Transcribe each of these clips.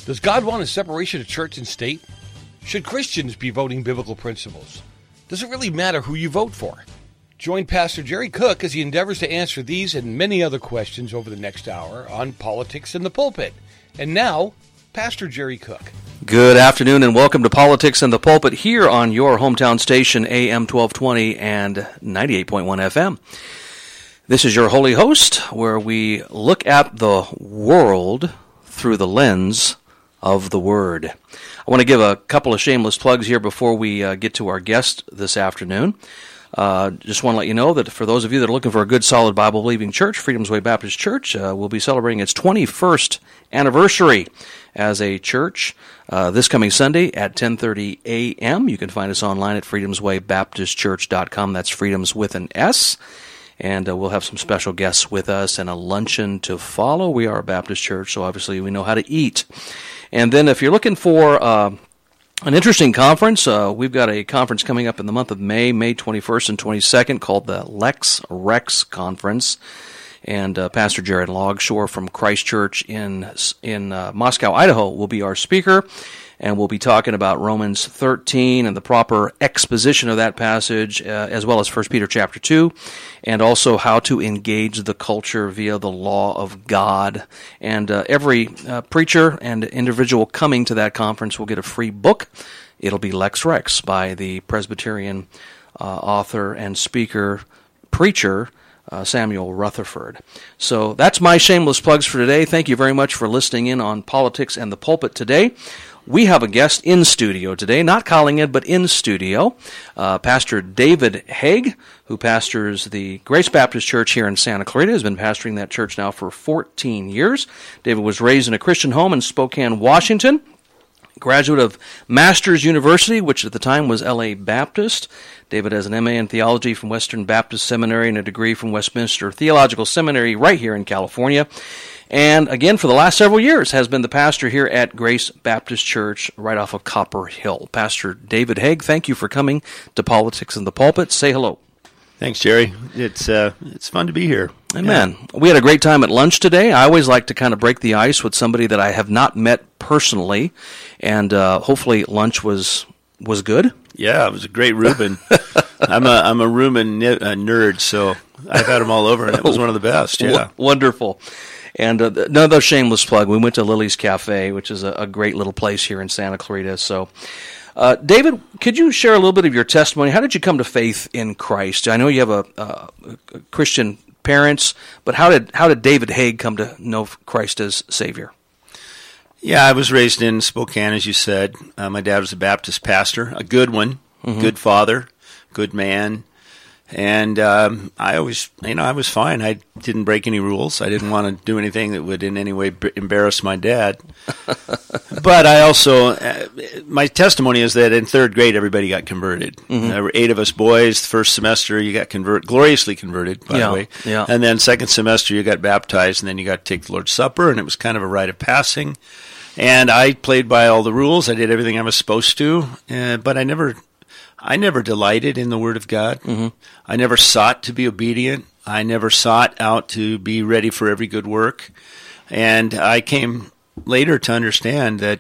Does God want a separation of church and state? Should Christians be voting biblical principles? Does it really matter who you vote for? Join Pastor Jerry Cook as he endeavors to answer these and many other questions over the next hour on Politics in the Pulpit. And now, Pastor Jerry Cook. Good afternoon and welcome to Politics in the Pulpit here on your hometown station, AM 1220 and 98.1 FM. This is your holy host, where we look at the world through the lens of the Word. I want to give a couple of shameless plugs here before we get to our guest this afternoon. Just want to let you know that for those of you that are looking for a good, solid, Bible-believing church, Freedom's Way Baptist Church will be celebrating its 21st anniversary as a church this coming Sunday at 10:30 a.m. You can find us online at freedomswaybaptistchurch.com. That's freedoms with an S. And we'll have some special guests with us and a luncheon to follow. We are a Baptist church, so obviously we know how to eat. And then if you're looking for an interesting conference, we've got a conference coming up in the month of May 21st and 22nd, called the Lex Rex Conference. And Pastor Jared Logshore from Christ Church in Moscow, Idaho, will be our speaker. And we'll be talking about Romans 13 and the proper exposition of that passage, as well as 1 Peter chapter 2, and also how to engage the culture via the law of God. And every preacher and individual coming to that conference will get a free book. It'll be Lex Rex by the Presbyterian author and preacher, Samuel Rutherford. So that's my shameless plugs for today. Thank you very much for listening in on Politics and the Pulpit today. We have a guest in studio today, not calling in, but in studio, Pastor David Haig, who pastors the Grace Baptist Church here in Santa Clarita, has been pastoring that church now for 14 years. David was raised in a Christian home in Spokane, Washington, graduate of Masters University, which at the time was L.A. Baptist. David has an M.A. in theology from Western Baptist Seminary and a degree from Westminster Theological Seminary right here in California. And again, for the last several years, has been the pastor here at Grace Baptist Church right off of Copper Hill. Pastor David Haig, thank you for coming to Politics in the Pulpit. Say hello. Thanks, Jerry. It's fun to be here. Amen. Yeah. We had a great time at lunch today. I always like to kind of break the ice with somebody that I have not met personally, and hopefully lunch was good. Yeah, it was a great Reuben. I'm a Reuben nerd, so I've had them all over, and it was one of the best. Yeah, wonderful. And another shameless plug, we went to Lily's Cafe, which is a great little place here in Santa Clarita. So, David, could you share a little bit of your testimony? How did you come to faith in Christ? I know you have a Christian parents, but how did David Haig come to know Christ as Savior? Yeah, I was raised in Spokane, as you said. My dad was a Baptist pastor, a good one, good father, good man. And I was fine. I didn't break any rules. I didn't want to do anything that would in any way embarrass my dad. But I also, my testimony is that in third grade, everybody got converted. There were 8 of us boys. The first semester, you got gloriously converted, by the way. Yeah. And then second semester, you got baptized, and then you got to take the Lord's Supper, and it was kind of a rite of passing. And I played by all the rules. I did everything I was supposed to, but I never delighted in the Word of God. I never sought to be obedient. I never sought out to be ready for every good work. And I came later to understand that,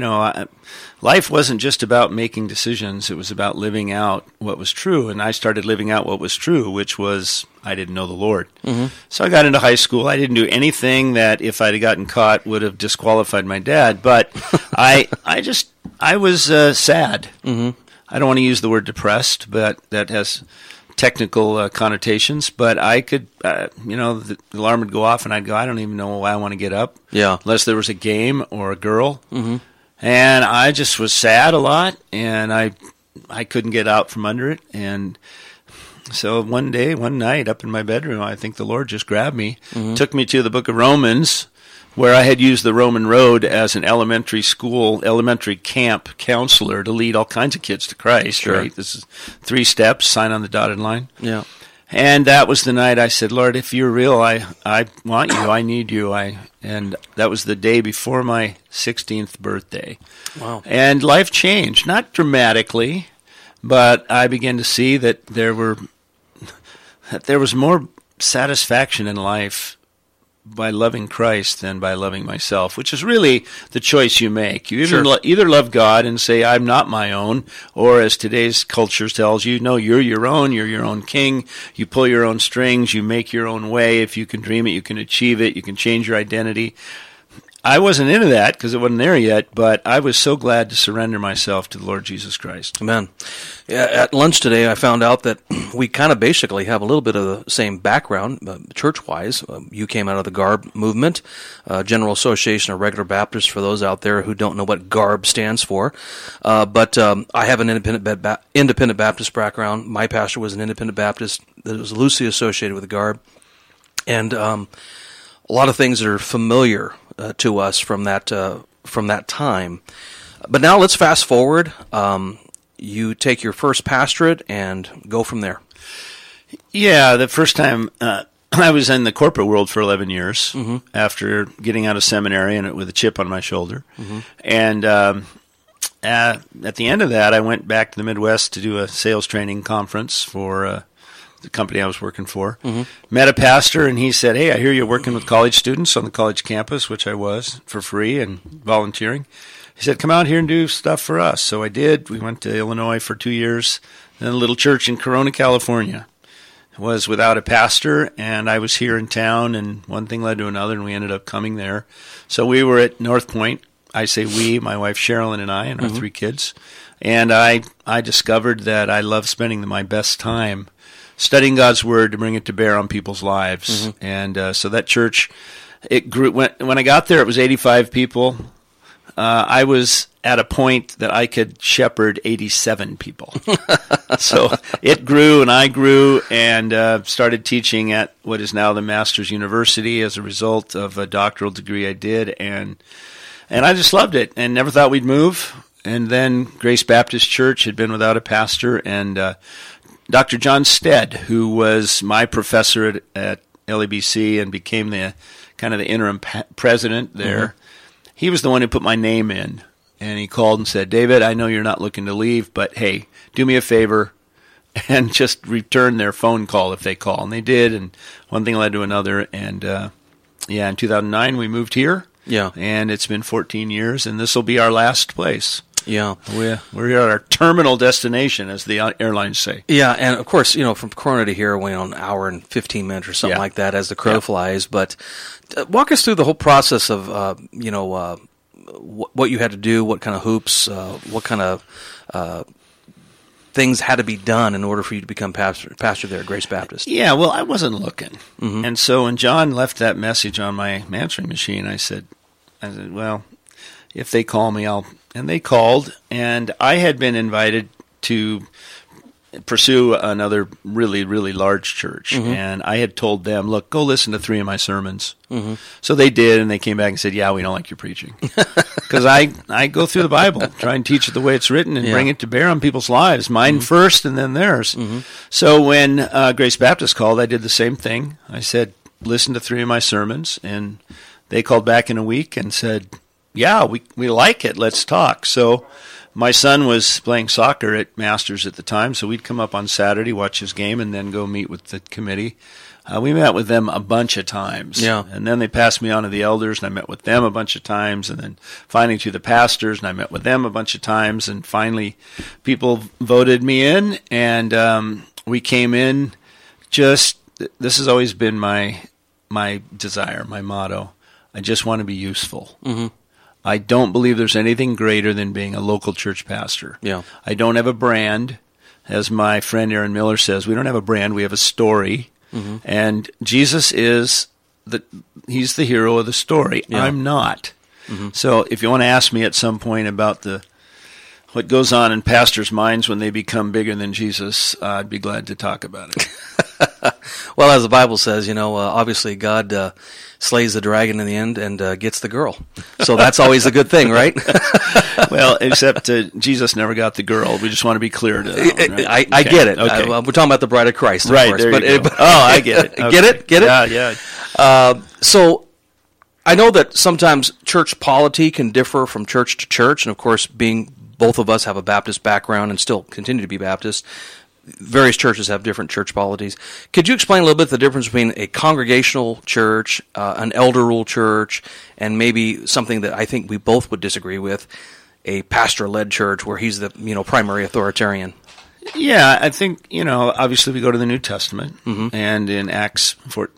life wasn't just about making decisions. It was about living out what was true. And I started living out what was true, which was I didn't know the Lord. So I got into high school. I didn't do anything that if I'd gotten caught would have disqualified my dad. But I was sad. I don't want to use the word depressed, but that has technical connotations. But I could, the alarm would go off, and I'd go, I don't even know why I want to get up. Yeah. Unless there was a game or a girl. And I just was sad a lot, and I couldn't get out from under it. And so one night, up in my bedroom, I think the Lord just grabbed me, took me to the book of Romans, where I had used the Roman road as an elementary camp counselor to lead all kinds of kids to Christ, sure. Right? This is 3 steps, sign on the dotted line. Yeah. And that was the night I said, Lord, if you're real, I want you, I need you. And that was the day before my 16th birthday. Wow. And life changed, not dramatically, but I began to see that there was more satisfaction in life by loving Christ than by loving myself, which is really the choice you make. You Sure. either love God and say, I'm not my own, or as today's culture tells you, no, you're your own king, you pull your own strings, you make your own way. If you can dream it, you can achieve it, you can change your identity. I wasn't into that because it wasn't there yet, but I was so glad to surrender myself to the Lord Jesus Christ. Amen. Yeah, at lunch today, I found out that we kind of basically have a little bit of the same background, church-wise. You came out of the GARB movement, General Association of Regular Baptists, for those out there who don't know what GARB stands for. But I have an independent Baptist background. My pastor was an independent Baptist that was loosely associated with the GARB. And a lot of things that are familiar to us from that time. But now let's fast forward. You take your first pastorate and go from there. Yeah, the first time I was in the corporate world for 11 years after getting out of seminary and with a chip on my shoulder. And at the end of that, I went back to the Midwest to do a sales training conference for the company I was working for. Met a pastor, and he said, hey, I hear you're working with college students on the college campus, which I was, for free and volunteering. He said, come out here and do stuff for us. So I did. We went to Illinois for 2 years, then a little church in Corona, California. I was without a pastor, and I was here in town, and one thing led to another, and we ended up coming there. So we were at North Point. I say we, my wife Sherilyn and I, and our 3 kids. And I discovered that I love spending my best time studying God's Word to bring it to bear on people's lives. And so that church, it grew. When I got there, it was 85 people. I was at a point that I could shepherd 87 people. So it grew, and I grew, and started teaching at what is now the Masters University as a result of a doctoral degree I did. And I just loved it and never thought we'd move. And then Grace Baptist Church had been without a pastor, and Dr. John Stead, who was my professor at LABC and became the kind of the interim president there, he was the one who put my name in. And he called and said, David, I know you're not looking to leave, but hey, do me a favor and just return their phone call if they call. And they did, and one thing led to another. And in 2009 we moved here. Yeah. And it's been 14 years, and this will be our last place. Yeah. We're here at our terminal destination, as the airlines say. Yeah, and of course, from Corona to here, we're an hour and 15 minutes or something like that as the crow flies. But walk us through the whole process of, what you had to do, what kind of hoops, what kind of things had to be done in order for you to become pastor there at Grace Baptist. Yeah, well, I wasn't looking. And so when John left that message on my answering machine, I said, well, if they call me, I'll... And they called, and I had been invited to pursue another really, really large church. And I had told them, look, go listen to 3 of my sermons. So they did, and they came back and said, yeah, we don't like your preaching. Because I go through the Bible, try and teach it the way it's written and bring it to bear on people's lives, mine first and then theirs. So when Grace Baptist called, I did the same thing. I said, listen to 3 of my sermons, and they called back in a week and said, yeah, we like it. Let's talk. So my son was playing soccer at Masters at the time, so we'd come up on Saturday, watch his game, and then go meet with the committee. We met with them a bunch of times. Yeah. And then they passed me on to the elders, and I met with them a bunch of times, and then finally to the pastors, and I met with them a bunch of times, and finally people voted me in, and we came in this has always been my desire, my motto. I just want to be useful. I don't believe there's anything greater than being a local church pastor. Yeah. I don't have a brand. As my friend Aaron Miller says, we don't have a brand, we have a story. And Jesus is he's the hero of the story. Yeah. I'm not. So if you want to ask me at some point about what goes on in pastors' minds when they become bigger than Jesus, I'd be glad to talk about it. Well, as the Bible says, obviously God slays the dragon in the end and gets the girl. So that's always a good thing, right? Well, except Jesus never got the girl. We just want to be clear to that one, right? I get it. Okay. We're talking about the bride of Christ, of course. There you go. I get it. Okay. Get it? Yeah. So I know that sometimes church polity can differ from church to church, and of course, being both of us have a Baptist background and still continue to be Baptist, various churches have different church polities. Could you explain a little bit the difference between a congregational church, an elder rule church, and maybe something that I think we both would disagree with, a pastor-led church where he's the primary authoritarian? Yeah, I think, obviously we go to the New Testament, and in Acts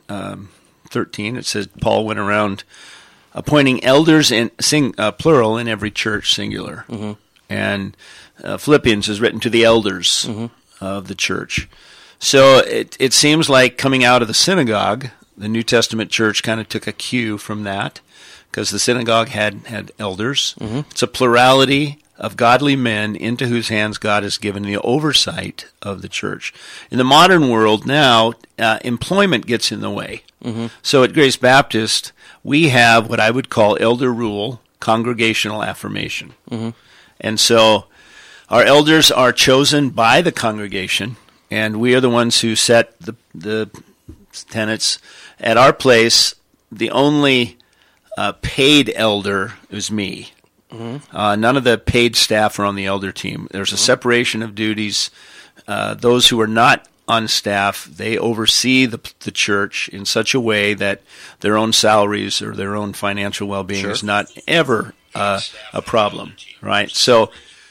13 it says Paul went around appointing elders in plural in every church, singular. And Philippians is written to the elders of the church. So it seems like coming out of the synagogue, the New Testament church kind of took a cue from that, because the synagogue had elders. It's a plurality of godly men into whose hands God has given the oversight of the church. In the modern world now, employment gets in the way. So at Grace Baptist, we have what I would call elder rule, congregational affirmation. And so our elders are chosen by the congregation, and we are the ones who set the tenets. At our place, the only paid elder is me. None of the paid staff are on the elder team. There's a separation of duties. Those who are not on staff, they oversee the church in such a way that their own salaries or their own financial well-being is not ever a problem, right? So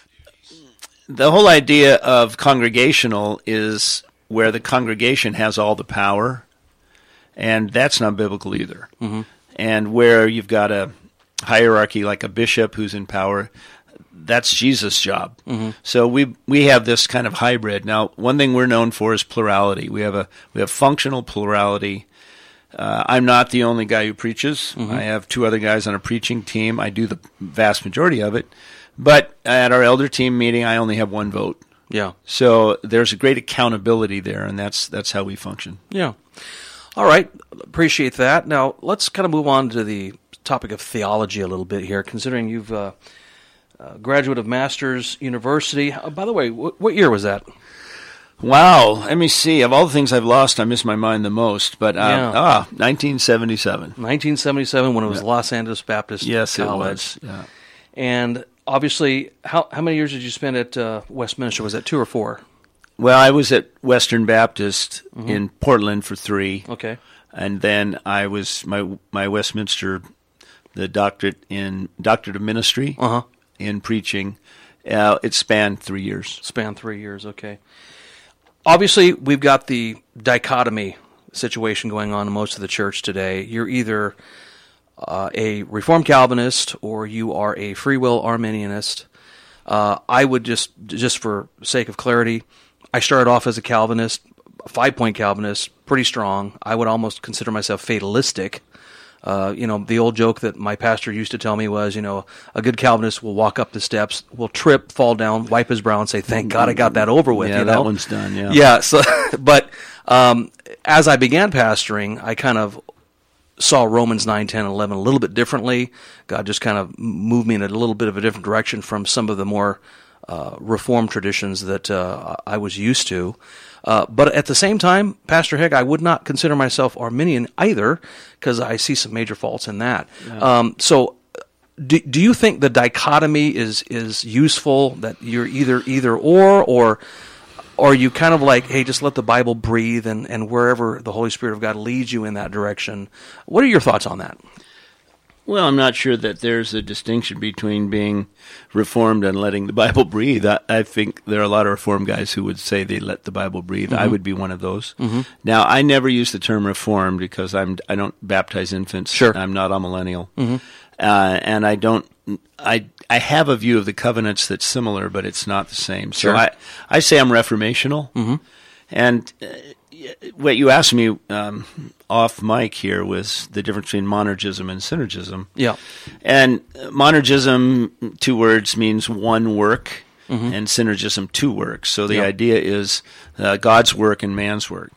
the whole idea of congregational is where the congregation has all the power, and that's not biblical either. And where you've got a hierarchy like a bishop who's in power, that's Jesus' job. So we have this kind of hybrid. Now, one thing we're known for is plurality. We have functional plurality. I'm not the only guy who preaches. I have two other guys on a preaching team. I do the vast majority of it. But at our elder team meeting, I only have one vote. Yeah. So there's a great accountability there, and that's how we function. Yeah. All right. Appreciate that. Now, let's kind of move on to the topic of theology a little bit here, considering you've graduate of Masters University. By the way, what year was that? Wow. Let me see. Of all the things I've lost, I miss my mind the most. But 1977. 1977, when it was Los Angeles Baptist College. Yes, it was. Yeah. And obviously, how many years did you spend at Westminster? Was that 2 or 4? Well, I was at Western Baptist in Portland for 3. Okay. And then I was my Westminster, the doctorate of ministry in preaching. It spanned 3 years. Spanned 3 years, okay. Obviously, we've got the dichotomy situation going on in most of the church today. You're either a Reformed Calvinist or you are a free will Arminianist. I would just for sake of clarity, I started off as a Calvinist, a 5-point Calvinist, pretty strong. I would almost consider myself fatalistic. The old joke that my pastor used to tell me was, a good Calvinist will walk up the steps, will trip, fall down, wipe his brow, and say, "Thank God I got that over with." Yeah, that one's done. Yeah. Yeah. So, but as I began pastoring, I kind of saw Romans 9, 10, and 11 a little bit differently. God just kind of moved me in a little bit of a different direction from some of the more Reformed traditions that I was used to. But at the same time, Pastor Hegg, I would not consider myself Arminian either, because I see some major faults in that. Yeah. So do you think the dichotomy is useful, that you're either or are you kind of like, hey, just let the Bible breathe and wherever the Holy Spirit of God leads you in that direction? What are your thoughts on that? Well, I'm not sure that there's a distinction between being Reformed and letting the Bible breathe. I think there are a lot of Reformed guys who would say they let the Bible breathe. I would be one of those. Now, I never use the term Reformed because I don't baptize infants. Sure. I'm not a millennial. And I have a view of the covenants that's similar, but it's not the same. So Sure. I say I'm reformational. And what you asked me off mic here was the difference between monergism and synergism. Yeah. And monergism, 2 words, means one work, and synergism, 2 works. So the idea is God's work and man's work.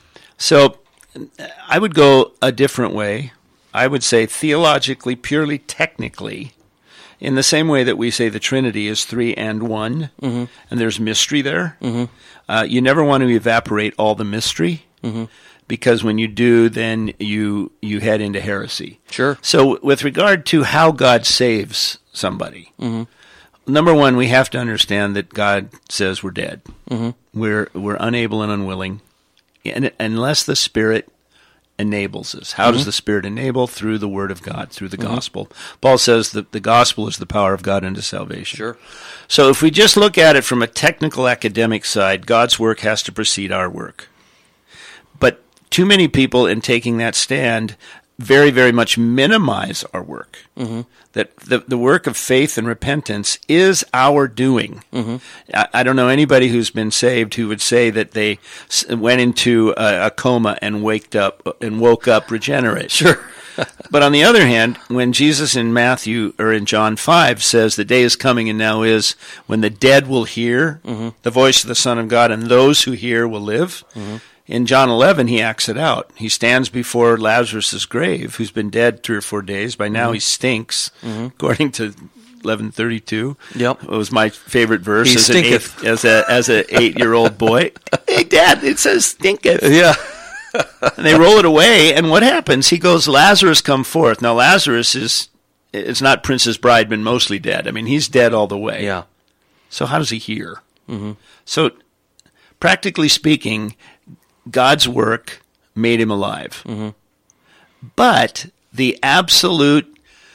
So I would go a different way. I would say theologically, purely technically, in the same way that we say the Trinity is 3 and 1, and there's mystery there. You never want to evaporate all the mystery, because when you do, then you head into heresy. Sure. So with regard to how God saves somebody, number one, we have to understand that God says we're dead. We're unable and unwilling, and unless the Spirit enables us. How does the Spirit enable? Through the Word of God, through the gospel. Paul says that the gospel is the power of God unto salvation. Sure. So if we just look at it from a technical academic side, God's work has to precede our work. But too many people, in taking that stand, very, very much minimize our work. That the work of faith and repentance is our doing. I don't know anybody who's been saved who would say that they went into a coma and woke up regenerate. Sure. But on the other hand, when Jesus in Matthew or in John 5 says the day is coming and now is when the dead will hear the voice of the Son of God and those who hear will live. In John 11, he acts it out. He stands before Lazarus' grave, who's been dead 3 or 4 days. By now he stinks, according to 11:32. Yep. It was my favorite verse He as stinketh. an 8-year-old boy. Hey, Dad, it says stinketh. Yeah. And they roll it away, and what happens? He goes, Lazarus, come forth. Now, Lazarus is not Princess Bride, but mostly dead. I mean, he's dead all the way. Yeah. So how does he hear? So, practically speaking, God's work made him alive. But the absolute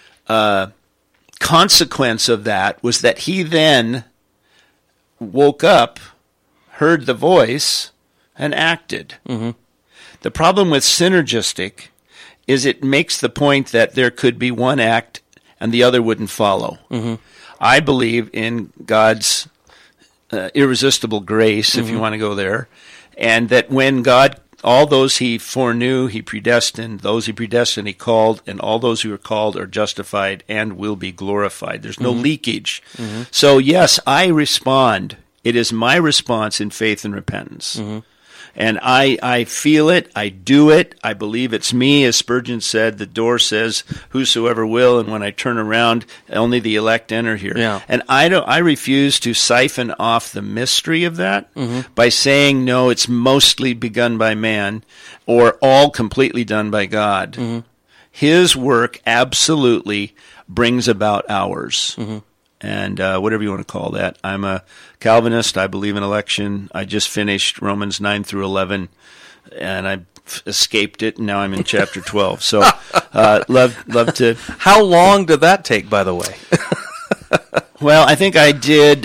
consequence of that was that he then woke up, heard the voice, and acted. The problem with synergistic is it makes the point that there could be one act and the other wouldn't follow. I believe in God's irresistible grace, if you want to go there, and that when God, all those he foreknew, he predestined, those he predestined, he called, and all those who are called are justified and will be glorified. There's no leakage. So yes, I respond. It is my response in faith and repentance. And I feel it, I do it, I believe it's me. As Spurgeon said, the door says, whosoever will, and when I turn around, only the elect enter here. Yeah. And I refuse to siphon off the mystery of that by saying, no, it's mostly begun by man, or all completely done by God. His work absolutely brings about ours. And whatever you want to call that. I'm a Calvinist. I believe in election. I just finished Romans 9 through 11, and I escaped it, and now I'm in chapter 12. So love to... How long did that take, by the way? Well, I think I did,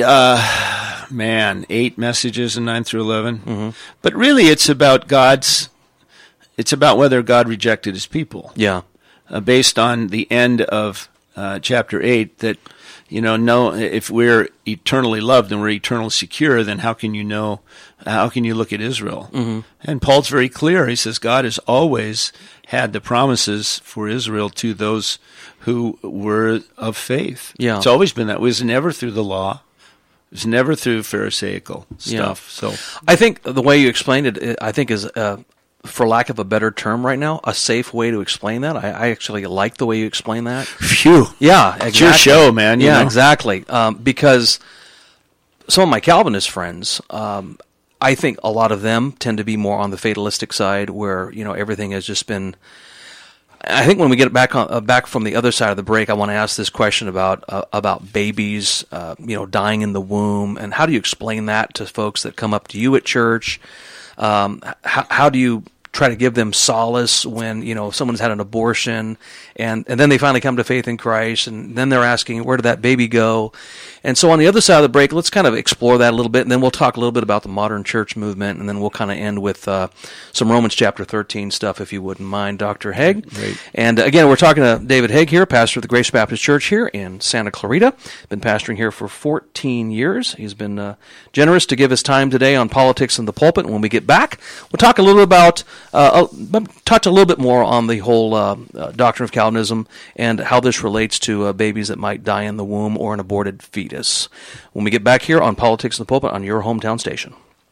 8 messages in 9 through 11. But really it's about it's about whether God rejected his people. Yeah. Based on the end of chapter 8, that... no, if we're eternally loved and we're eternally secure, then how can you look at Israel? And Paul's very clear. He says God has always had the promises for Israel to those who were of faith. Yeah. It's always been that. It was never through the law. It was never through Pharisaical stuff. So I think the way you explained it, I think is... for lack of a better term right now, a safe way to explain that. I actually like the way you explain that. Phew. Yeah, exactly. It's your show, man. Yeah, exactly. Because some of my Calvinist friends, I think a lot of them tend to be more on the fatalistic side where, everything has just been... I think when we get back from the other side of the break, I want to ask this question about babies, dying in the womb, and how do you explain that to folks that come up to you at church? How do you try to give them solace when, someone's had an abortion and then they finally come to faith in Christ and then they're asking, where did that baby go? And so on the other side of the break, let's kind of explore that a little bit, and then we'll talk a little bit about the modern church movement, and then we'll kind of end with some Romans chapter 13 stuff, if you wouldn't mind, Dr. Haig. Great. And again, we're talking to David Haig here, pastor of the Grace Baptist Church here in Santa Clarita. Been pastoring here for 14 years. He's been generous to give his time today on politics in the pulpit. And when we get back, we'll talk a little about, touch a little bit more on the whole doctrine of Calvinism and how this relates to babies that might die in the womb or an aborted fetus. When we get back here on Politics in the Pulpit on your hometown station.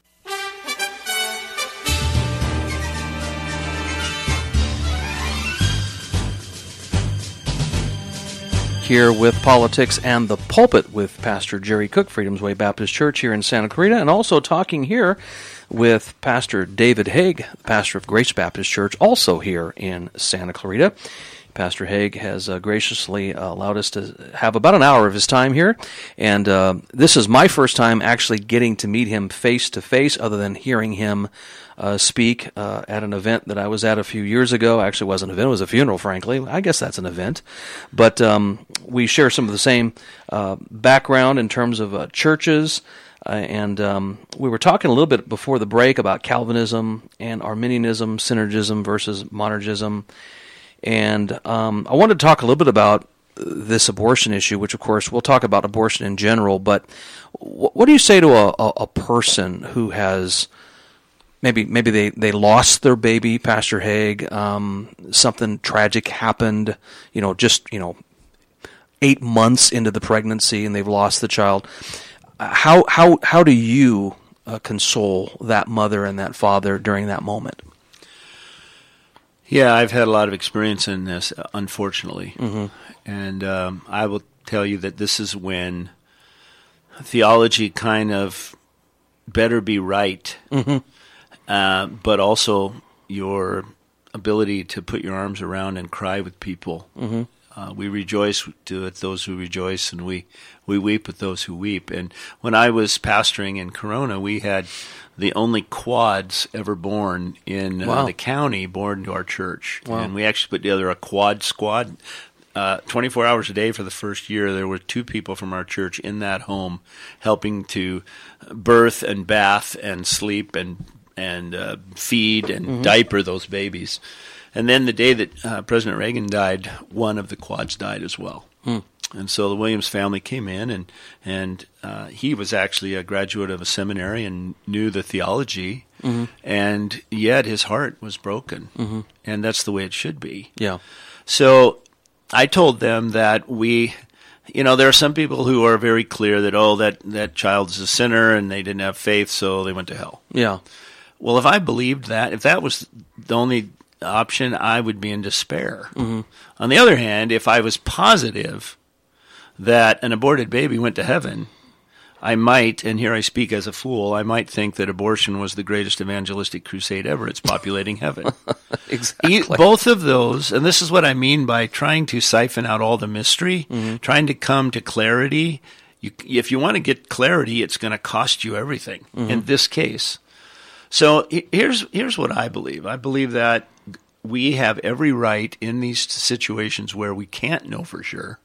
Here with Politics and the Pulpit with Pastor Jerry Cook, Freedom's Way Baptist Church here in Santa Clarita, and also talking here with Pastor David Haig, the pastor of Grace Baptist Church, also here in Santa Clarita. Pastor Haig has graciously allowed us to have about an hour of his time here, and this is my first time actually getting to meet him face-to-face other than hearing him speak at an event that I was at a few years ago. Actually, it wasn't an event, it was a funeral, frankly. I guess that's an event. But we share some of the same background in terms of churches, and we were talking a little bit before the break about Calvinism and Arminianism, synergism versus monergism. And I wanted to talk a little bit about this abortion issue, which, of course, we'll talk about abortion in general. But what do you say to a person who has maybe they lost their baby, Pastor Haig, something tragic happened, just 8 months into the pregnancy, and they've lost the child? How do you console that mother and that father during that moment? Yeah, I've had a lot of experience in this, unfortunately. Mm-hmm. And I will tell you that this is when theology kind of better be right, Mm-hmm. but also your ability to put your arms around and cry with people. Mm-hmm. We rejoice with those who rejoice, and we weep with those who weep. And when I was pastoring in Corona, we had the only quads ever born in Wow. the county born to our church. Wow. And we actually put together a quad squad. 24 hours a day for the first year, there were 2 people from our church in that home helping to birth and bath and sleep and feed and diaper those babies. And then the day that President Reagan died, one of the quads died as well. And so the Williams family came in, and he was actually a graduate of a seminary and knew the theology, and yet his heart was broken. And that's the way it should be. Yeah. So I told them that there are some people who are very clear that, that child is a sinner and they didn't have faith, so they went to hell. Yeah. Well, if I believed that, if that was the only option, I would be in despair. On the other hand, if I was positive that an aborted baby went to heaven, I might, and here I speak as a fool, I might think that abortion was the greatest evangelistic crusade ever. It's populating heaven. Exactly. Both of those, and this is what I mean by trying to siphon out all the mystery, trying to come to clarity. If you want to get clarity, it's going to cost you everything in this case. So here's what I believe. I believe that we have every right in these situations where we can't know for sure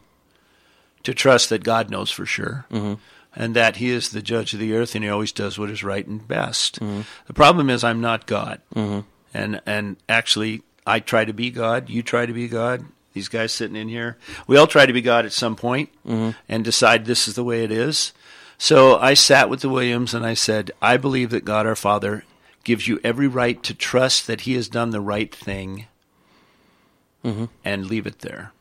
to trust that God knows for sure, and that He is the judge of the earth, and He always does what is right and best. The problem is I'm not God, and actually I try to be God. You try to be God. These guys sitting in here, we all try to be God at some point and decide this is the way it is. So I sat with the Williams and I said, I believe that God our Father gives you every right to trust that He has done the right thing and leave it there.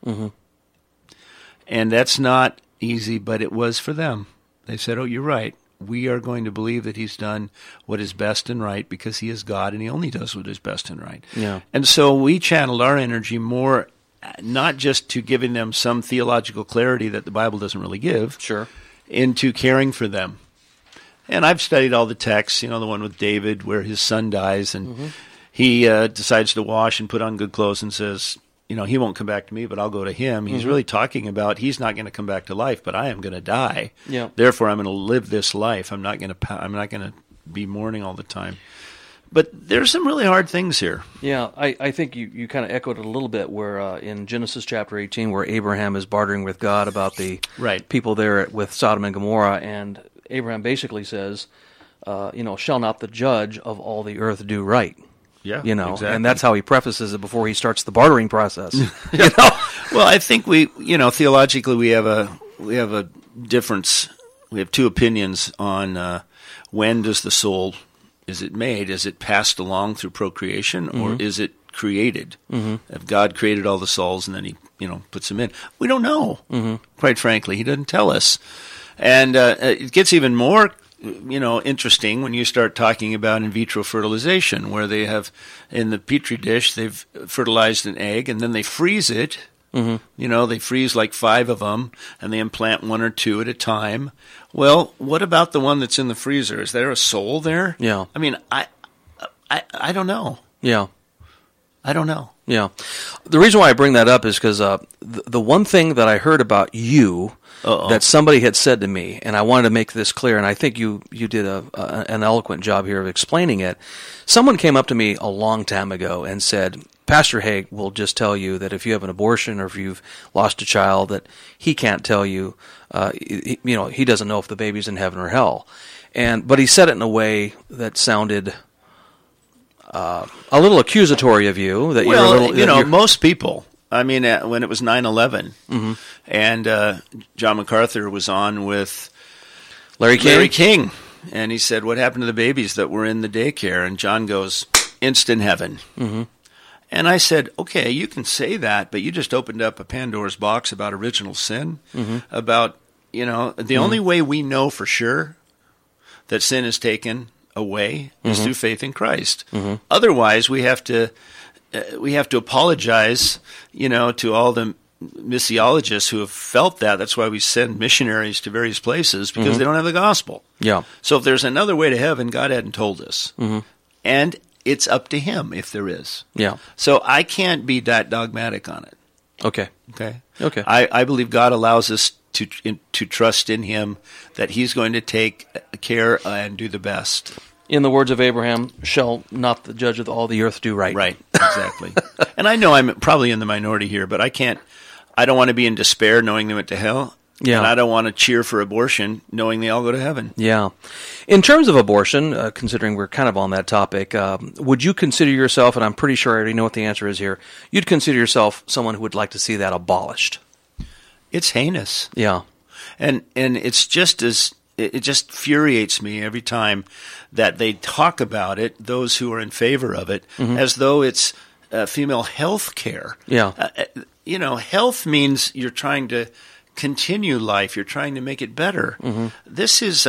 And that's not easy, but it was for them. They said, oh, you're right. We are going to believe that He's done what is best and right because He is God and He only does what is best and right. Yeah. And so we channeled our energy more not just to giving them some theological clarity that the Bible doesn't really give, Sure. into caring for them. And I've studied all the texts, the one with David where his son dies and he decides to wash and put on good clothes and says, he won't come back to me, but I'll go to him. He's really talking about he's not going to come back to life, but I am going to die. Yeah. Therefore, I'm going to live this life. I'm not going to be mourning all the time. But there's some really hard things here. Yeah, I think you kind of echoed it a little bit where in Genesis chapter 18 where Abraham is bartering with God about the people there with Sodom and Gomorrah, and Abraham basically says, shall not the judge of all the earth do right? Yeah, exactly. And that's how he prefaces it before he starts the bartering process. Well, I think theologically we have a difference. We have 2 opinions on when does the soul, is it made? Is it passed along through procreation, or is it created? If God created all the souls and then He, puts them in, we don't know. Quite frankly, He doesn't tell us, and it gets even more, interesting when you start talking about in vitro fertilization, where they have in the petri dish they've fertilized an egg and then they freeze it. They freeze like 5 of them, and they implant 1 or 2 at a time. Well, what about the one that's in the freezer? Is there a soul there? Yeah. I mean, I don't know. Yeah. I don't know. Yeah. The reason why I bring that up is because the one thing that I heard about you that somebody had said to me, and I wanted to make this clear, and I think you did an eloquent job here of explaining it. Someone came up to me a long time ago and said, Pastor Haig will just tell you that if you have an abortion or if you've lost a child, that he can't tell you, he doesn't know if the baby's in heaven or hell. But he said it in a way that sounded a little accusatory of you. That well, you're a little, most people. I mean, when it was 9/11, and John MacArthur was on with Larry King, and he said, "What happened to the babies that were in the daycare?" And John goes, "Instant heaven." Mm-hmm. And I said, "Okay, you can say that, but you just opened up a Pandora's box about original sin, about the only way we know for sure that sin is taken away is through faith in Christ. Otherwise, we have to apologize, to all the missiologists who have felt that. That's why we send missionaries to various places, because they don't have the gospel. Yeah. So if there's another way to heaven, God hadn't told us. And it's up to him if there is. Yeah. So I can't be that dogmatic on it. Okay. Okay. I believe God allows us to trust in him, that he's going to take care and do the best. In the words of Abraham, shall not the judge of all the earth do right? Right, exactly. And I know I'm probably in the minority here, but I don't want to be in despair knowing they went to hell. Yeah. And I don't want to cheer for abortion knowing they all go to heaven. Yeah. In terms of abortion, considering we're kind of on that topic, would you consider yourself, and I'm pretty sure I already know what the answer is here, you'd consider yourself someone who would like to see that abolished? It's heinous. Yeah. And it's just it just infuriates me every time that they talk about it, those who are in favor of it, as though it's female health care. Yeah. Health means you're trying to continue life. You're trying to make it better. This is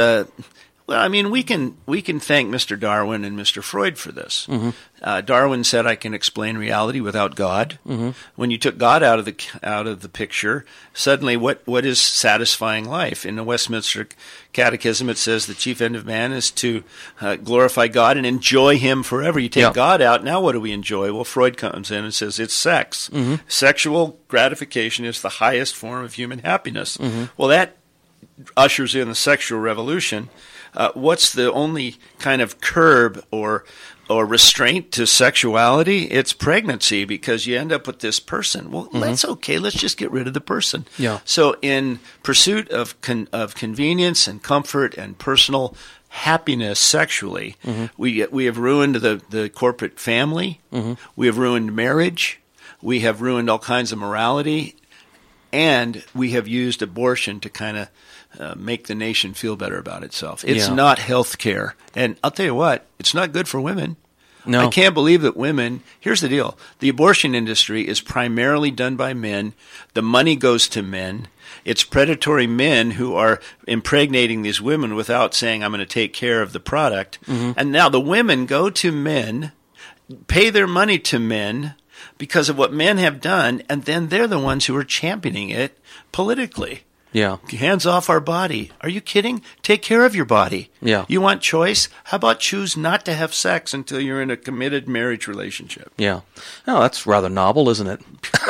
we can thank Mr. Darwin and Mr. Freud for this. Darwin said, "I can explain reality without God." When you took God out of the picture, suddenly what is satisfying life? In the Westminster Catechism, it says the chief end of man is to glorify God and enjoy him forever. You take God out, now what do we enjoy? Well, Freud comes in and says it's sex. Sexual gratification is the highest form of human happiness. Well, that ushers in the sexual revolution. What's the only kind of curb or restraint to sexuality? It's pregnancy, because you end up with this person. Well, that's okay. Let's just get rid of the person. Yeah. So in pursuit of convenience and comfort and personal happiness sexually, we have ruined the corporate family. We have ruined marriage. We have ruined all kinds of morality. And we have used abortion to kind of make the nation feel better about itself. It's not health care. And I'll tell you what, it's not good for women. No. I can't believe that women, here's the deal, the abortion industry is primarily done by men. The money goes to men. It's predatory men who are impregnating these women without saying, I'm going to take care of the product. And now the women go to men, pay their money to men because of what men have done, and then they're the ones who are championing it politically. Yeah. Hands off our body. Are you kidding? Take care of your body. Yeah. You want choice? How about choose not to have sex until you're in a committed marriage relationship? Yeah. Oh, that's rather novel, isn't it?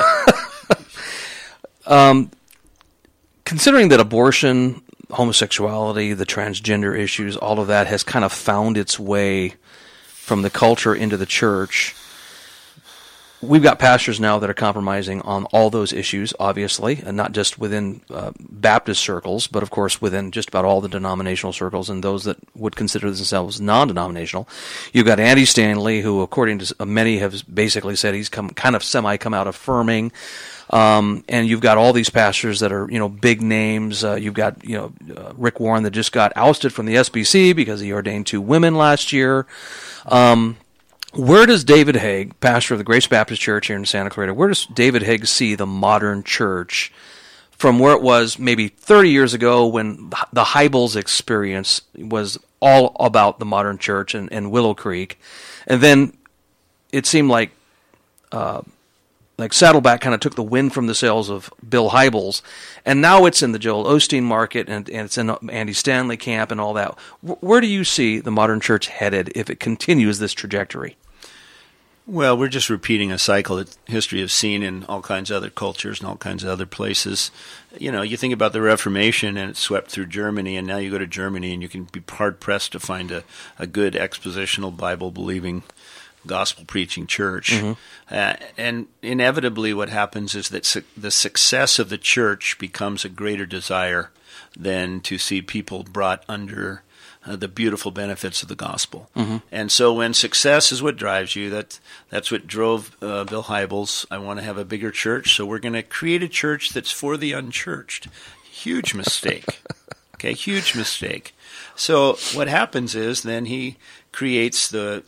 Considering that abortion, homosexuality, the transgender issues, all of that has kind of found its way from the culture into the church, we've got pastors now that are compromising on all those issues, obviously, and not just within Baptist circles, but of course within just about all the denominational circles and those that would consider themselves non-denominational. You've got Andy Stanley, who, according to many, have basically said he's come out affirming. And you've got all these pastors that are, big names. You've got, Rick Warren that just got ousted from the SBC because he ordained 2 women last year. Where does David Haig, pastor of the Grace Baptist Church here in Santa Clarita, where does David Haig see the modern church from where it was maybe 30 years ago when the Hybels experience was all about the modern church and Willow Creek, and then it seemed like Saddleback kind of took the wind from the sails of Bill Hybels, and now it's in the Joel Osteen market, and it's in Andy Stanley camp and all that. Where do you see the modern church headed if it continues this trajectory? Well, we're just repeating a cycle that history has seen in all kinds of other cultures and all kinds of other places. You think about the Reformation, and it swept through Germany, and now you go to Germany and you can be hard-pressed to find a good expositional, Bible-believing, gospel-preaching church. Mm-hmm. And inevitably what happens is that the success of the church becomes a greater desire than to see people brought under the beautiful benefits of the gospel. Mm-hmm. And so when success is what drives you, that's what drove Bill Hybels. I want to have a bigger church, so we're going to create a church that's for the unchurched. Huge mistake. Okay, huge mistake. So what happens is then he creates the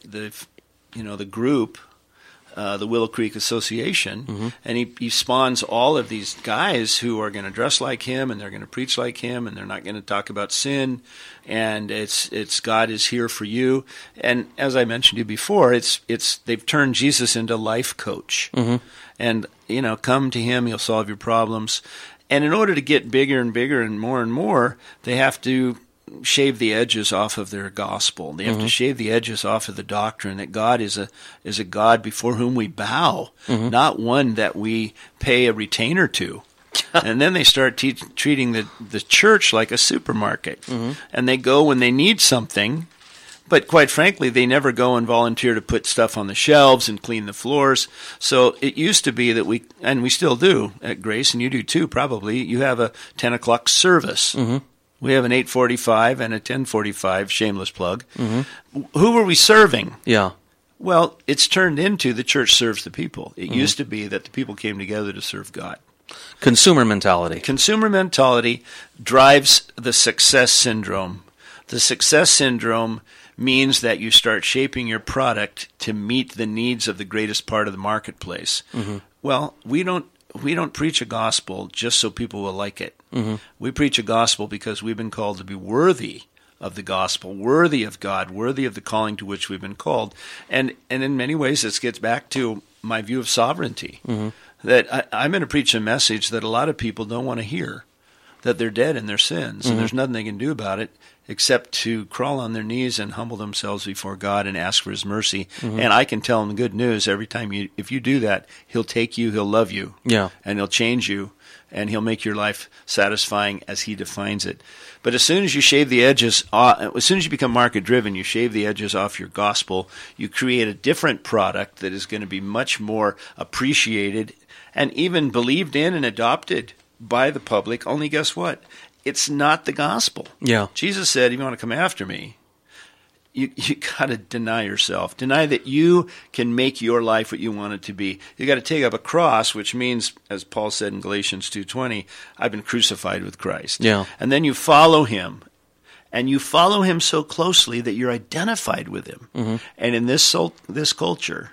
group, the Willow Creek Association, mm-hmm. and he spawns all of these guys who are going to dress like him, and they're going to preach like him, and they're not going to talk about sin, and it's God is here for you. And as I mentioned to you before, they've turned Jesus into life coach, mm-hmm. and come to him, he'll solve your problems. And in order to get bigger and bigger and more, they have to shave the edges off of their gospel. They have mm-hmm. to shave the edges off of the doctrine that God is a God before whom we bow, mm-hmm. not one that we pay a retainer to. And then they start treating the church like a supermarket. Mm-hmm. And they go when they need something, but quite frankly, they never go and volunteer to put stuff on the shelves and clean the floors. So it used to be that we still do at Grace, and you do too probably, you have a 10 o'clock service. Mm-hmm. We have an 8:45 and a 10:45, shameless plug. Mm-hmm. Who were we serving? Yeah. Well, it's turned into the church serves the people. It mm-hmm. used to be that the people came together to serve God. Consumer mentality. Consumer mentality drives the success syndrome. The success syndrome means that you start shaping your product to meet the needs of the greatest part of the marketplace. Mm-hmm. Well, we don't preach a gospel just so people will like it. Mm-hmm. We preach a gospel because we've been called to be worthy of the gospel, worthy of God, worthy of the calling to which we've been called. And in many ways, this gets back to my view of sovereignty, mm-hmm. that I'm going to preach a message that a lot of people don't want to hear, that they're dead in their sins, mm-hmm. and there's nothing they can do about it except to crawl on their knees and humble themselves before God and ask for his mercy. Mm-hmm. And I can tell them the good news every time if you do that, he'll take you, he'll love you, yeah, and he'll change you, and he'll make your life satisfying as he defines it. But as soon as you shave the edges, as soon as you become market-driven, you shave the edges off your gospel, you create a different product that is going to be much more appreciated and even believed in and adopted by the public. Only guess what? It's not the gospel. Yeah. Jesus said, if you want to come after me, you got to deny yourself. Deny that you can make your life what you want it to be. You got to take up a cross, which means, as Paul said in Galatians 2:20, I've been crucified with Christ. Yeah. And then you follow him. And you follow him so closely that you're identified with him. Mm-hmm. And in this culture,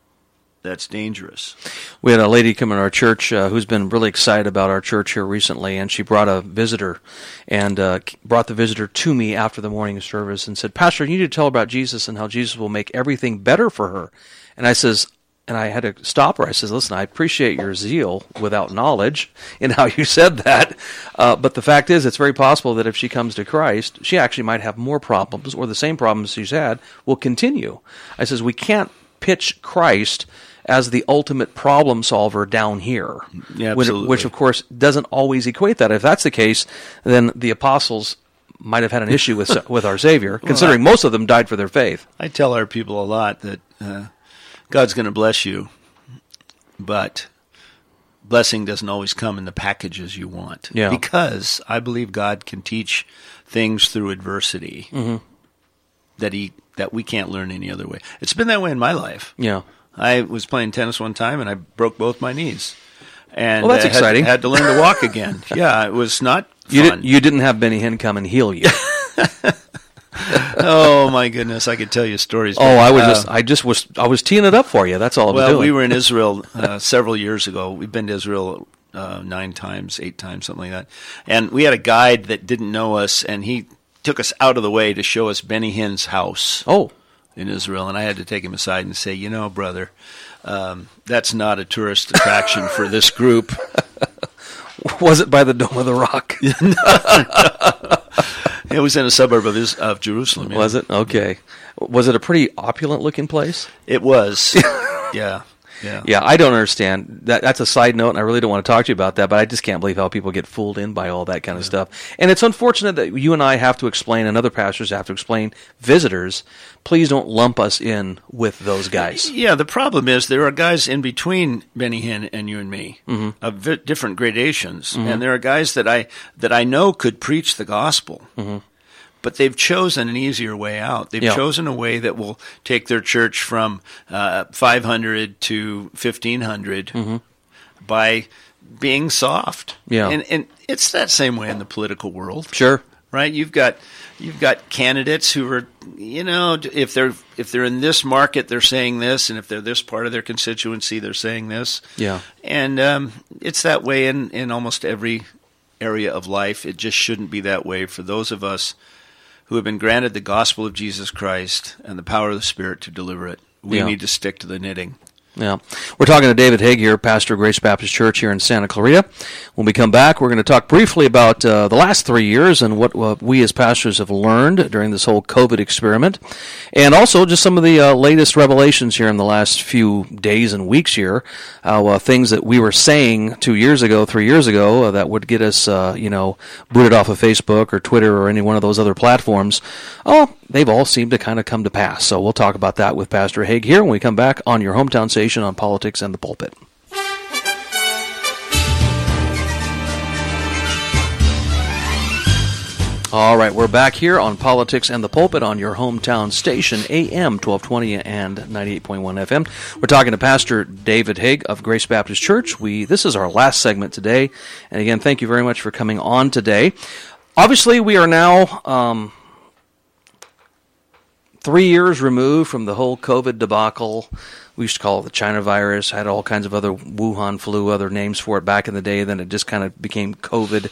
that's dangerous. We had a lady come in our church who's been really excited about our church here recently, and she brought a visitor, and brought the visitor to me after the morning service and said, Pastor, you need to tell her about Jesus and how Jesus will make everything better for her. And I had to stop her. I says, listen, I appreciate your zeal without knowledge in how you said that, but the fact is it's very possible that if she comes to Christ, she actually might have more problems, or the same problems she's had will continue. I says, we can't pitch Christ as the ultimate problem solver down here, yeah, absolutely. Which of course doesn't always equate that. If that's the case, then the apostles might have had an issue with our Savior, considering most of them died for their faith. I tell our people a lot that God's going to bless you, but blessing doesn't always come in the packages you want. Yeah. Because I believe God can teach things through adversity mm-hmm. that we can't learn any other way. It's been that way in my life. Yeah. I was playing tennis one time, and I broke both my knees. And well, that's exciting. Had to learn to walk again. Yeah, it was not fun. You didn't have Benny Hinn come and heal you. Oh my goodness, I could tell you stories. Oh, I was teeing it up for you. That's all I was doing. Well, we were in Israel several years ago. We've been to Israel 9 times, 8 times, something like that. And we had a guide that didn't know us, and he took us out of the way to show us Benny Hinn's house. Oh. In Israel, and I had to take him aside and say, brother, that's not a tourist attraction for this group. Was it by the Dome of the Rock? No. It was in a suburb of Jerusalem. Was it? Okay. Was it a pretty opulent-looking place? It was. Yeah. Yeah, I don't understand. That's a side note, and I really don't want to talk to you about that, but I just can't believe how people get fooled in by all that kind of stuff. And it's unfortunate that you and I have to explain, and other pastors have to explain, visitors, please don't lump us in with those guys. Yeah, the problem is there are guys in between Benny Hinn and you and me of different gradations, and there are guys that I know could preach the gospel. But they've chosen an easier way out. They've chosen a way that will take their church from 500 to 1,500 by being soft. Yeah. And it's that same way in the political world. Sure. Right? You've got candidates who are, if they're in this market, they're saying this, and if they're this part of their constituency, they're saying this. Yeah. And it's that way in almost every area of life. It just shouldn't be that way for those of us who have been granted the gospel of Jesus Christ and the power of the Spirit to deliver it. We need to stick to the knitting. Yeah. We're talking to David Haig here, pastor of Grace Baptist Church here in Santa Clarita. When we come back, we're going to talk briefly about the last 3 years and what we as pastors have learned during this whole COVID experiment, and also just some of the latest revelations here in the last few days and weeks here, things that we were saying 2 years ago, 3 years ago, that would get us, booted off of Facebook or Twitter or any one of those other platforms. Oh, they've all seemed to kind of come to pass. So we'll talk about that with Pastor Haig here when we come back on your hometown station on Politics and the Pulpit. All right, we're back here on Politics and the Pulpit on your hometown station, AM 1220 and 98.1 FM. We're talking to Pastor David Haig of Grace Baptist Church. This is our last segment today. And again, thank you very much for coming on today. Obviously, we are now 3 years removed from the whole COVID debacle. We used to call it the China virus. Had all kinds of other Wuhan flu, other names for it back in the day. Then it just kind of became COVID.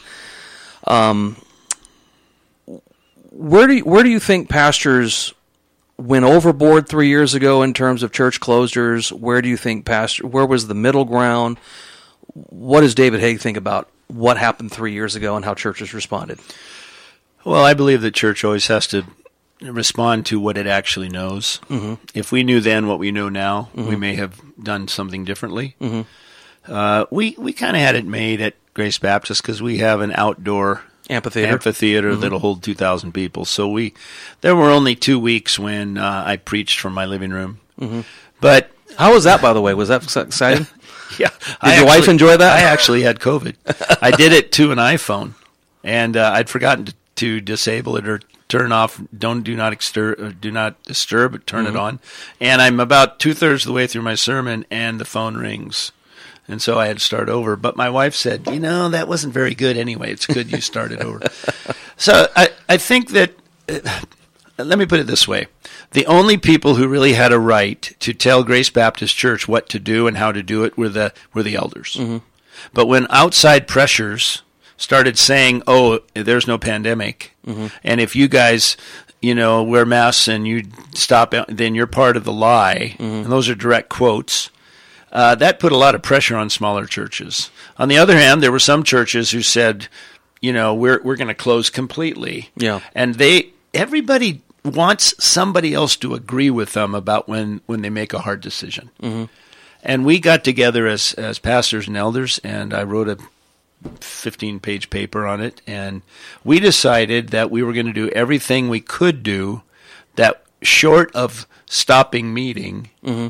Where do you think pastors went overboard 3 years ago in terms of church closures? Where do you think where was the middle ground? What does David Haig think about what happened 3 years ago and how churches responded? Well, I believe the church always has to respond to what it actually knows. If we knew then what we know now, we may have done something differently. We kind of had it made at Grace Baptist because we have an outdoor amphitheater that'll hold 2,000 people. So there were only 2 weeks when I preached from my living room. But how was that, by the way? Was that exciting? Yeah. Did your wife enjoy that? I actually had COVID. I did it to an iPhone, and I'd forgotten to disable it or turn off, do not disturb, turn it on. And I'm about 2/3 of the way through my sermon, and the phone rings. And so I had to start over. But my wife said, that wasn't very good anyway. It's good you started over. So I think that, let me put it this way. The only people who really had a right to tell Grace Baptist Church what to do and how to do it were the elders. But when outside pressures started saying, oh, there's no pandemic, and if you guys, wear masks and you stop, then you're part of the lie, and those are direct quotes, that put a lot of pressure on smaller churches. On the other hand, there were some churches who said, we're going to close completely. Yeah. And everybody wants somebody else to agree with them about when they make a hard decision. And we got together as pastors and elders, and I wrote a 15-page paper on it, and we decided that we were going to do everything we could do that short of stopping meeting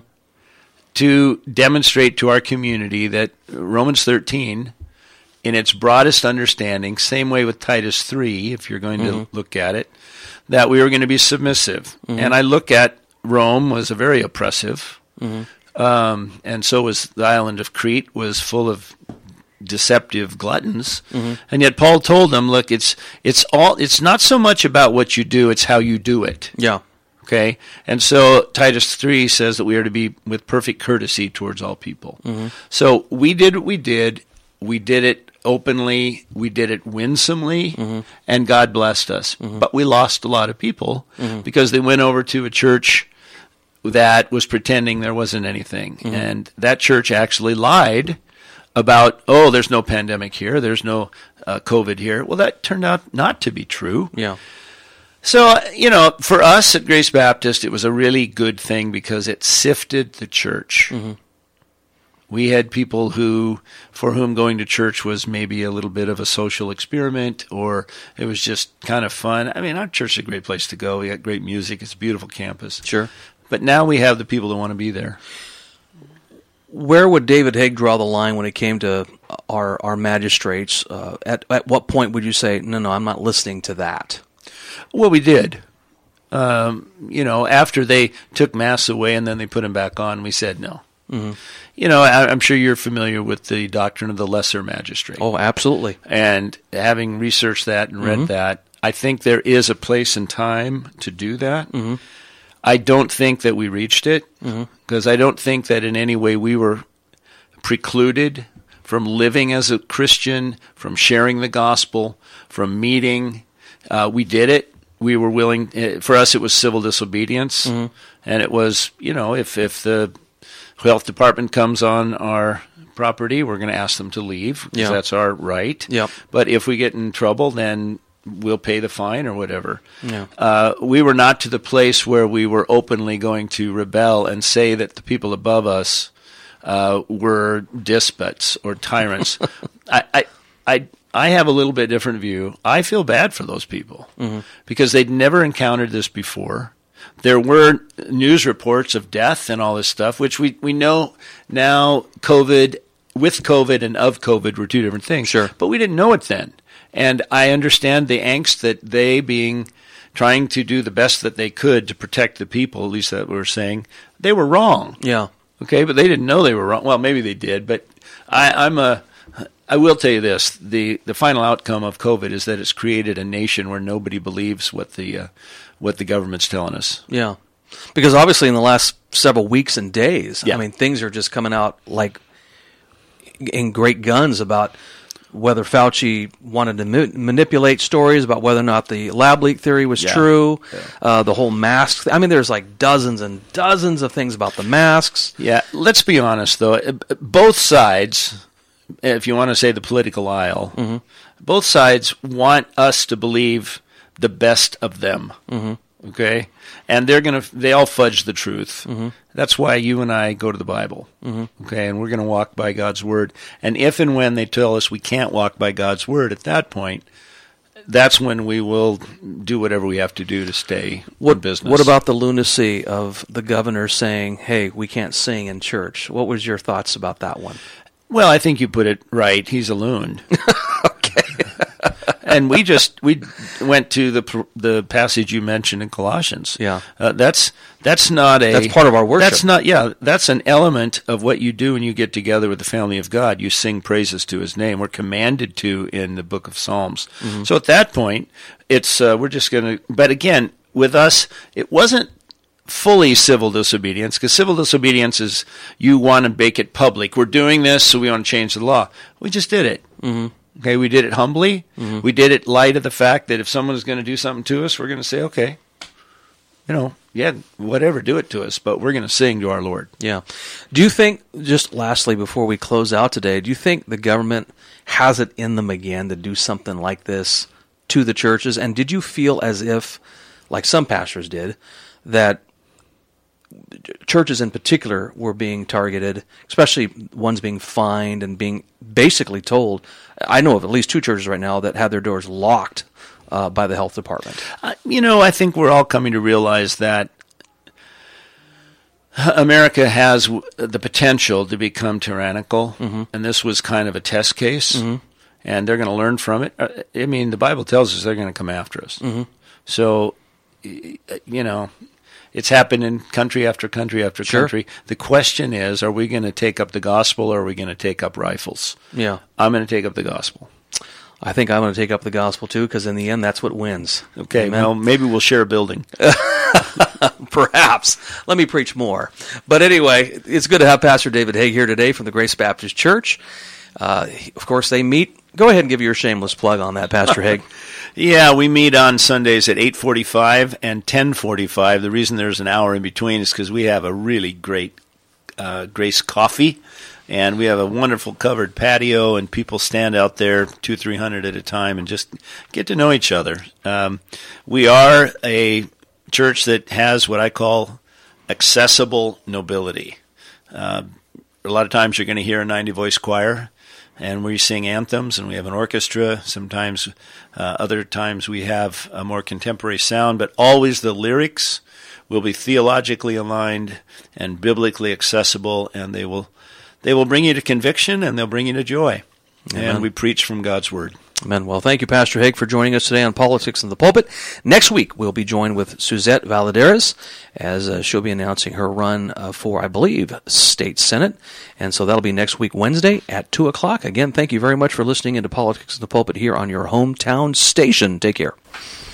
to demonstrate to our community that Romans 13, in its broadest understanding, same way with Titus 3, if you're going to look at it, that we were going to be submissive. And I look at Rome was a very oppressive, and so was the island of Crete, was full of deceptive gluttons, and yet Paul told them, look, it's not so much about what you do, it's how you do it. Yeah. Okay? And so Titus 3 says that we are to be with perfect courtesy towards all people. So we did what we did. We did it openly. We did it winsomely, and God blessed us. But we lost a lot of people because they went over to a church that was pretending there wasn't anything. And that church actually lied about, oh, there's no pandemic here, there's no COVID here. Well, that turned out not to be true. Yeah. So, for us at Grace Baptist, it was a really good thing because it sifted the church. Mm-hmm. We had people for whom going to church was maybe a little bit of a social experiment, or it was just kind of fun. I mean, our church is a great place to go. We got great music. It's a beautiful campus. Sure. But now we have the people that want to be there. Where would David Haig draw the line when it came to our magistrates? At what point would you say, no, I'm not listening to that? Well, we did. After they took Mass away and then they put him back on, we said no. Mm-hmm. I'm sure you're familiar with the doctrine of the lesser magistrate. Oh, absolutely. And having researched that and read that, I think there is a place and time to do that. Mm-hmm. I don't think that we reached it, because I don't think that in any way we were precluded from living as a Christian, from sharing the gospel, from meeting. We did it. We were willing. For us, it was civil disobedience, and it was, if the health department comes on our property, we're going to ask them to leave because that's our right. Yep. But if we get in trouble, then we'll pay the fine or whatever. Yeah. We were not to the place where we were openly going to rebel and say that the people above us were despots or tyrants. I have a little bit different view. I feel bad for those people because they'd never encountered this before. There were news reports of death and all this stuff, which we know now with COVID and of COVID were two different things. Sure. But we didn't know it then. And I understand the angst that they trying to do the best that they could to protect the people, at least that we're saying, they were wrong. Yeah. Okay, but they didn't know they were wrong. Well, maybe they did, but I will tell you this: the final outcome of COVID is that it's created a nation where nobody believes what the government's telling us. Yeah, because obviously in the last several weeks and days, Yeah. I mean, things are just coming out like in great guns about whether Fauci wanted to manipulate stories about whether or not the lab leak theory was true, the whole mask. I mean, there's like dozens and dozens of things about the masks. Yeah, let's be honest, though. Both sides, if you want to say the political aisle, both sides want us to believe the best of them. Okay? And they all fudge the truth. That's why you and I go to the Bible. Okay? And we're going to walk by God's Word. And if and when they tell us we can't walk by God's Word, at that point, that's when we will do whatever we have to do to stay in business. What about the lunacy of the governor saying, hey, we can't sing in church? What was your thoughts about that one? Well, I think you put it right. He's a loon. Okay. And we went to the passage you mentioned in Colossians. Yeah. That's part of our worship. That's an element of what you do when you get together with the family of God. You sing praises to His name. We're commanded to in the book of Psalms. So at that point, it's we're just going to. But again, with us, it wasn't fully civil disobedience, because civil disobedience is you want to make it public. We're doing this, so we want to change the law. We just did it. Okay, we did it humbly. We did it light of the fact that if someone is going to do something to us, we're going to say, okay, whatever, do it to us, but we're going to sing to our Lord. Yeah. Do you think, just lastly before we close out today, do you think the government has it in them again to do something like this to the churches? And did you feel as if, like some pastors did, that churches in particular were being targeted, especially ones being fined and being basically told? I know of at least 2 churches right now that had their doors locked by the health department. I think we're all coming to realize that America has the potential to become tyrannical, and this was kind of a test case, and they're going to learn from it. I mean, the Bible tells us they're going to come after us. So, it's happened in country after country after country. The question is, are we going to take up the gospel or are we going to take up rifles? Yeah. I'm going to take up the gospel. I think I'm going to take up the gospel too, because in the end, that's what wins. Okay, Amen? well, maybe we'll share a building. Perhaps. Let me preach more. But anyway, it's good to have Pastor David Haig here today from the Grace Baptist Church. Of course, they meet. Go ahead and give your shameless plug on that, Pastor Haig. Yeah, we meet on Sundays at 8:45 and 10:45. The reason there's an hour in between is because we have a really great Grace coffee And we have a wonderful covered patio, and people stand out there 200-300 at a time and just get to know each other. We are a church that has what I call accessible nobility. A lot of times you're going to hear a 90-voice choir, and we sing anthems, and we have an orchestra. Sometimes, other times we have a more contemporary sound, but always the lyrics will be theologically aligned and biblically accessible, and they will bring you to conviction, and they'll bring you to joy. Amen. And we preach from God's Word. Amen. Well, thank you, Pastor Haig, for joining us today on Politics in the Pulpit. Next week, we'll be joined with Suzette Valladares as she'll be announcing her run for, I believe, State Senate. And so that'll be next week, Wednesday at 2 o'clock. Again, thank you very much for listening into Politics in the Pulpit here on your hometown station. Take care.